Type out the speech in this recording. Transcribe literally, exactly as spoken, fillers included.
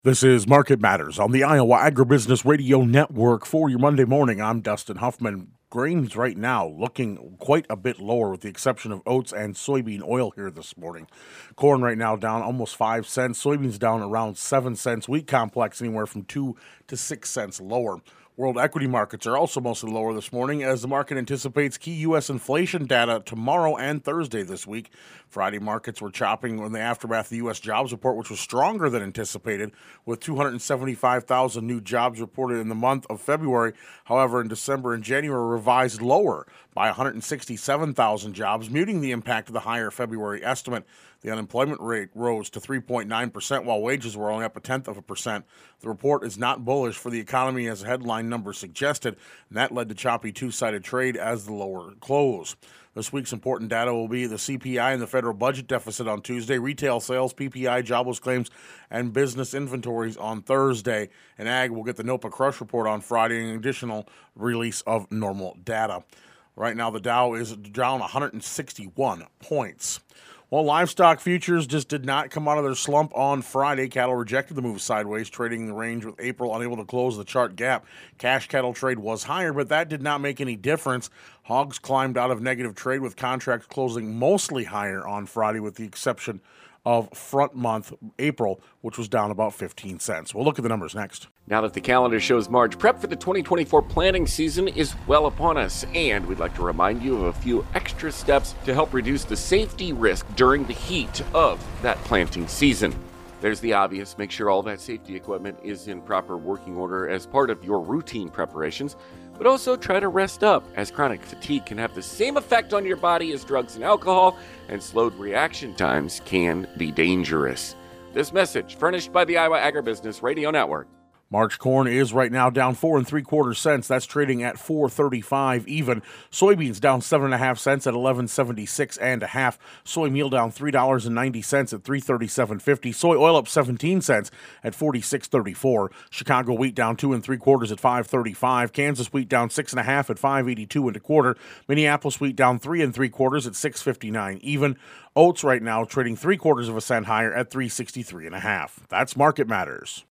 This is Market Matters on the Iowa Agribusiness Radio Network for your Monday morning. I'm Dustin Huffman. Grains right now looking quite a bit lower with the exception of oats and soybean oil here this morning. Corn right now down almost five cents. Soybeans down around seven cents. Wheat complex anywhere from two to six cents lower. World equity markets are also mostly lower this morning as the market anticipates key U S inflation data tomorrow and Thursday this week. Friday markets were chopping in the aftermath of the U S jobs report, which was stronger than anticipated, with two hundred seventy-five thousand new jobs reported in the month of February. However, in December and January, revised lower by one hundred sixty-seven thousand jobs, muting the impact of the higher February estimate. The unemployment rate rose to three point nine percent, while wages were only up a tenth of a percent. The report is not bullish for the economy, as headline numbers suggested, and that led to choppy two-sided trade as the lower close. This week's important data will be the C P I and the federal budget deficit on Tuesday, retail sales, P P I, jobless claims, and business inventories on Thursday. And Ag will get the NOPA Crush report on Friday, and an additional release of normal data. Right now, the Dow is down one hundred sixty-one points. Well, livestock futures just did not come out of their slump on Friday. Cattle rejected the move sideways, trading in the range with April unable to close the chart gap. Cash cattle trade was higher, but that did not make any difference. Hogs climbed out of negative trade with contracts closing mostly higher on Friday, with the exception of front month April, which was down about fifteen cents. We'll look at the numbers next. Now that the calendar shows March, prep for the twenty twenty-four planting season is well upon us, and we'd like to remind you of a few extra steps to help reduce the safety risk during the heat of that planting season. There's the obvious: make sure all that safety equipment is in proper working order as part of your routine preparations, but also try to rest up, as chronic fatigue can have the same effect on your body as drugs and alcohol, and slowed reaction times can be dangerous. This message furnished by the Iowa Agribusiness Radio Network. March corn is right now down four and three quarter cents. That's trading at four thirty-five even. Soybeans down seven and a half cents at eleven seventy-six and a half. Soy meal down three dollars and ninety cents at three thirty-seven fifty. Soy oil up seventeen cents at forty-six thirty-four. Chicago wheat down two and three quarters at five thirty-five. Kansas wheat down six and a half at five eighty-two and a quarter. Minneapolis wheat down three and three quarters at six fifty-nine even. Oats right now trading three quarters of a cent higher at three sixty-three and a half. That's Market Matters.